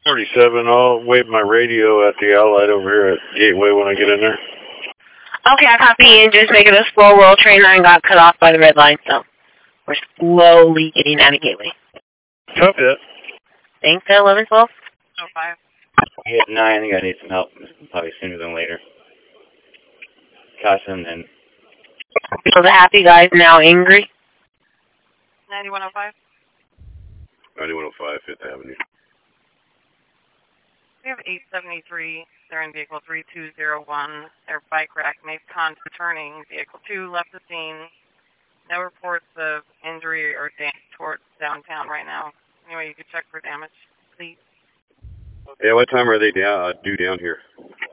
47. I'll wave my radio at the Allied over here at Gateway when I get in there. Okay, I copy, and just making a slow roll. Train line got cut off by the red line, so we're slowly getting out of Gateway. Copy that. Thanks, 1112. 05. Hit 9, I think I need some help, probably sooner than later. Caution and... So the happy guy's now angry? 9105. 9105, 5th Avenue. We have 873. They're in vehicle 3201. Their bike rack made contact turning. Vehicle 2 left the scene. No reports of injury or damage towards downtown right now. Anyway, you can check for damage, please. Yeah, what time are they due down here?